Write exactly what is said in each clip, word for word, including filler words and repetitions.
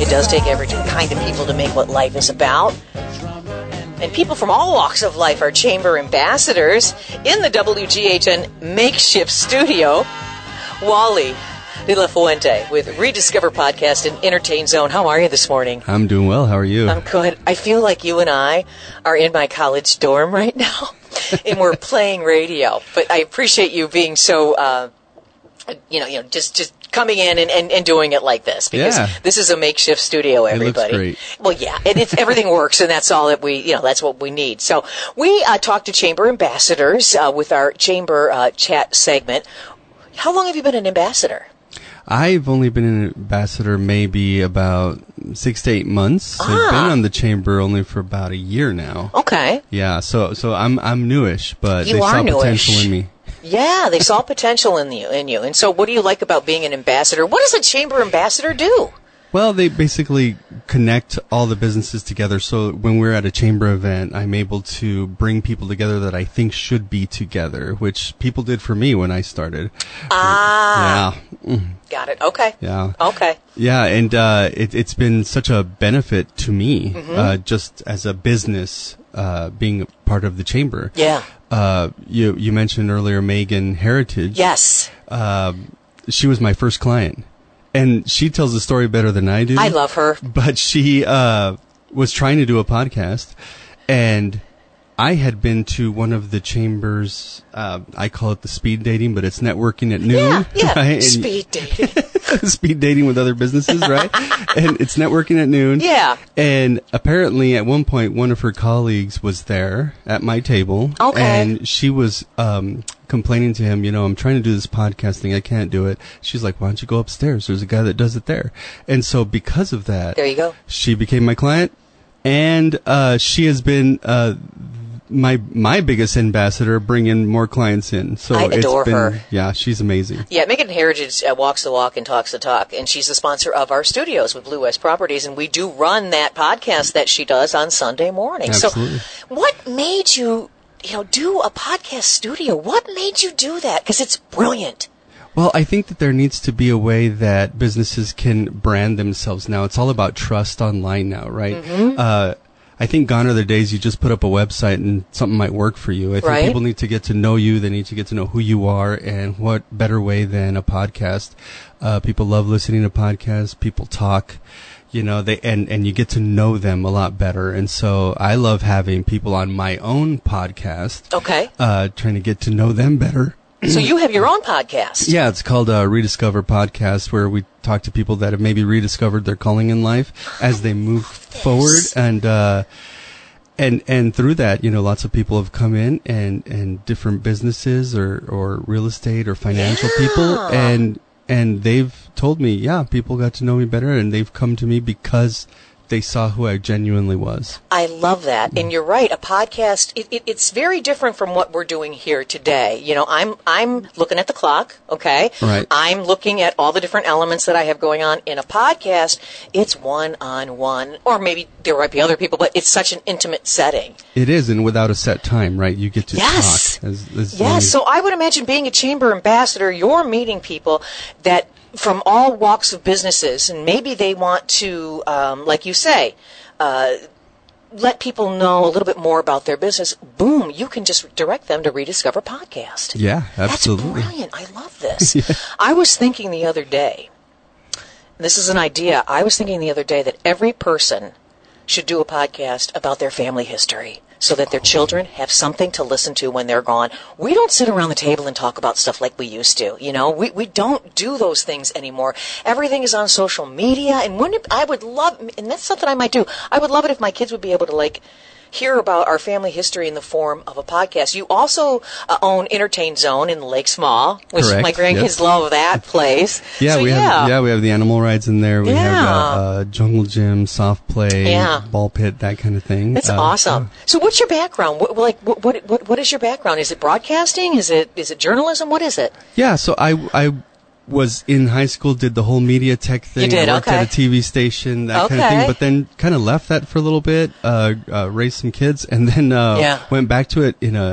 It does take every kind of people to make what life is about. And people from all walks of life are chamber ambassadors in the W G H N makeshift studio. Wally De La Fuente with Rediscover Podcast and Entertain Zone. How are you this morning? I'm doing well. How are you? I'm good. I feel like you and I are in my college dorm right now, and we're playing radio. But I appreciate you being so, uh, you know, you know, just just coming in and, and, and doing it like this, because yeah. this is a makeshift studio, everybody. It looks great. Well, yeah, and it's, everything works, and that's all that we, you know, that's what we need. So we uh, talked to chamber ambassadors uh, with our chamber uh, chat segment. How long have you been an ambassador? I've only been an ambassador maybe about six to eight months. Ah. I've been on the chamber only for about a year now. Okay. Yeah, so so I'm I'm newish, but You they are saw newish. potential in me. Yeah, they saw potential in you, in you. And so what do you like about being an ambassador? What does a chamber ambassador do? Well, they basically connect all the businesses together. So when we're at a chamber event, I'm able to bring people together that I think should be together, which people did for me when I started. Ah. Yeah. Got it. Okay. Yeah. Okay. Yeah, and uh, it, it's been such a benefit to me, Mm-hmm. uh, just as a business, uh, being part of the chamber. Yeah. Uh, you you mentioned earlier Megan Heritage. Yes. Uh, she was my first client, and she tells the story better than I do. I love her. But she uh, was trying to do a podcast, and I had been to one of the chambers, uh, I call it the speed dating, but it's networking at noon. Yeah, yeah. Right? And Speed dating. speed dating with other businesses, right? And it's networking at noon. Yeah. And apparently at one point, one of her colleagues was there at my table. Okay. And she was um, complaining to him, you know, I'm trying to do this podcast thing. I can't do it. She's like, why don't you go upstairs? There's a guy that does it there. And so because of that, There you go. she became my client. And uh, she has been uh, my my biggest ambassador, bringing more clients in. So I adore it's been, her. Yeah, she's amazing. Yeah, Megan Heritage uh, walks the walk and talks the talk, and she's the sponsor of our studios with Blue West Properties, and we do run that podcast that she does on Sunday morning. Absolutely. So what made you, you know, do a podcast studio? What made you do that? Because it's brilliant. Well, I think that there needs to be a way that businesses can brand themselves now. It's all about trust online now, right? Mm-hmm. Uh, I think gone are the days you just put up a website and something might work for you. I think Right. people need to get to know you. They need to get to know who you are, and what better way than a podcast. Uh, people love listening to podcasts. People talk, you know, they, and, and you get to know them a lot better. And so I love having people on my own podcast, Okay. uh, trying to get to know them better. So you have your own podcast. Yeah, it's called uh, Rediscover Podcast, where we talk to people that have maybe rediscovered their calling in life as they move forward, and uh, and and through that, you know, lots of people have come in, and, and different businesses or, or real estate or financial Yeah. people, and and they've told me, yeah, people got to know me better, and they've come to me because they saw who I genuinely was. I love that. And you're right, a podcast, it, it, it's very different from what we're doing here today. You know, I'm I'm looking at the clock, okay? Right. I'm looking at all the different elements that I have going on. In a podcast, it's one-on-one, or maybe there might be other people, but it's such an intimate setting. It is, and without a set time, right? You get to Yes. talk. As, as long Yes, as- so I would imagine being a chamber ambassador, you're meeting people that from all walks of businesses, and maybe they want to, um, like you say, uh, let people know a little bit more about their business. Boom, you can just direct them to Rediscover Podcast. Yeah, absolutely. That's brilliant. I love this. Yeah. I was thinking the other day, this is an idea, I was thinking the other day that every person should do a podcast about their family history, so that their children have something to listen to when they're gone. We don't sit around the table and talk about stuff like we used to, you know. We we don't do those things anymore. Everything is on social media, and wouldn't it, I would love, and that's something I might do. I would love it if my kids would be able to, like, hear about our family history in the form of a podcast. You also uh, own Entertain Zone in Lakes Mall, which Correct. my grandkids Yep. love that place. Yeah, so, we yeah. have yeah we have the animal rides in there. We Yeah. have uh, uh, jungle gym, soft play, Yeah. ball pit, that kind of thing. That's Uh, awesome. So, what's your background? What, like, what, what, what is your background? Is it broadcasting? Is it, is it journalism? What is it? Yeah, so I I was in high school, did the whole media tech thing. You did, I worked okay. at a T V station, that kind of Okay. thing. But then kind of left that for a little bit, uh, uh, raised some kids, and then uh, Yeah. went back to it in a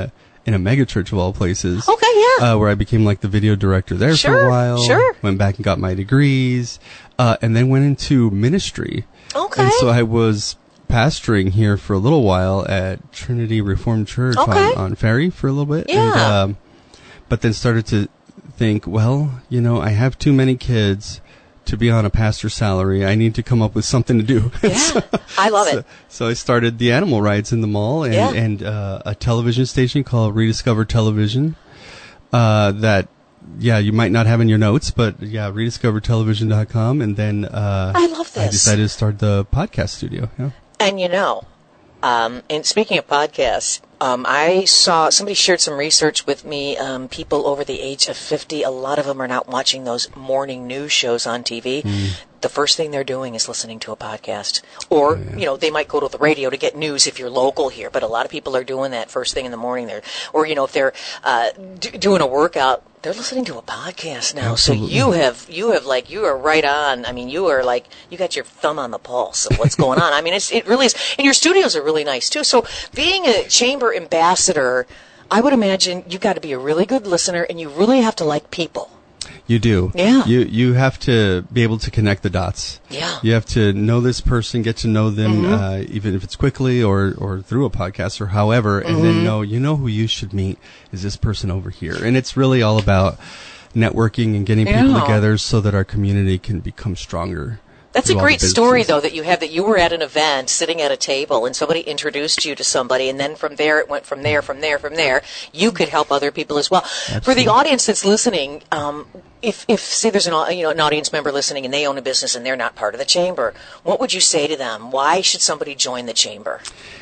in a megachurch of all places. Okay, yeah. Uh, where I became like the video director there sure, for a while. Sure. Went back and got my degrees, uh, and then went into ministry. Okay. And so I was pastoring here for a little while at Trinity Reformed Church okay. on, on Ferry for a little bit. Yeah. And, um, but then started to think, well, you know, I have too many kids to be on a pastor's salary. I need to come up with something to do. Yeah, so, I love so, it. So I started the animal rights in the mall and, yeah. and uh, a television station called Rediscover Television uh, that, yeah, you might not have in your notes, but yeah, rediscover television dot com. And then uh, I love this. I decided to start the podcast studio. Yeah. And you know, um, and speaking of podcasts, Um, I saw somebody shared some research with me. Um, people over the age of fifty, a lot of them are not watching those morning news shows on T V. Mm. The first thing they're doing is listening to a podcast. Or, oh, yeah. you know, they might go to the radio to get news if you're local here, but a lot of people are doing that first thing in the morning. There, or, you know, if they're uh, d- doing a workout, they're listening to a podcast now. Absolutely. So you have, you have like, you are right on. I mean, you are like, you got your thumb on the pulse of what's going on. I mean, it's, it really is. And your studios are really nice, too. So being a chamber ambassador, I would imagine you've got to be a really good listener and you really have to like people. You do. Yeah. You you have to be able to connect the dots. Yeah. You have to know this person, get to know them, mm-hmm. uh, even if it's quickly or, or through a podcast or however, and mm-hmm. then know, you know who you should meet is this person over here. And it's really all about networking and getting yeah. people together so that our community can become stronger. That's a great story, though, that you have, that you were at an event sitting at a table and somebody introduced you to somebody, and then from there it went from there, from there, from there. You could help other people as well. Absolutely. For the audience that's listening, um, if, if say there's an, you know, an audience member listening and they own a business and they're not part of the chamber, what would you say to them? Why should somebody join the chamber?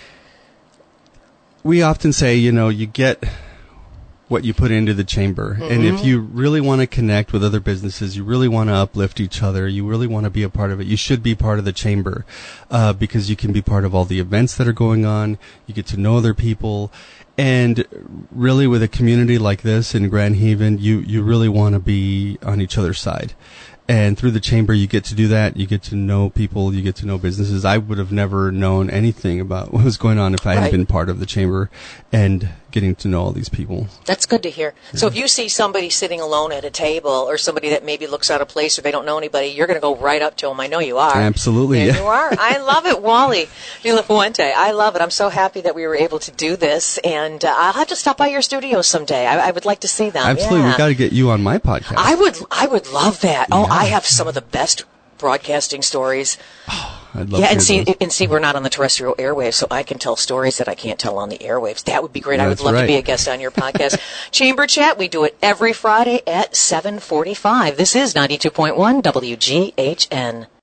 We often say, you know, you get what you put into the chamber. Mm-hmm. And if you really want to connect with other businesses, you really want to uplift each other, you really want to be a part of it, you should be part of the chamber, uh, because you can be part of all the events that are going on, you get to know other people, and really with a community like this in Grand Haven, you, you really want to be on each other's side. And through the chamber, you get to do that. You get to know people. You get to know businesses. I would have never known anything about what was going on if I hadn't right. been part of the chamber and getting to know all these people. That's good to hear. Yeah. So if you see somebody sitting alone at a table or somebody that maybe looks out of place or they don't know anybody, you're going to go right up to them. I know you are. Absolutely. There yeah. you are. I love it, Wally De La Fuente. I love it. I'm so happy that we were able to do this. And uh, I'll have to stop by your studio someday. I, I would like to see them. Absolutely. Yeah. We've got to get you on my podcast. I would, I would love that. Yeah. Oh, I have some of the best broadcasting stories. Oh, I'd love yeah, to and see, those. and see, we're not on the terrestrial airwaves, so I can tell stories that I can't tell on the airwaves. That would be great. That's I would love right. to be a guest on your podcast. Chamber Chat, we do it every Friday at seven forty-five. This is ninety-two point one W G H N.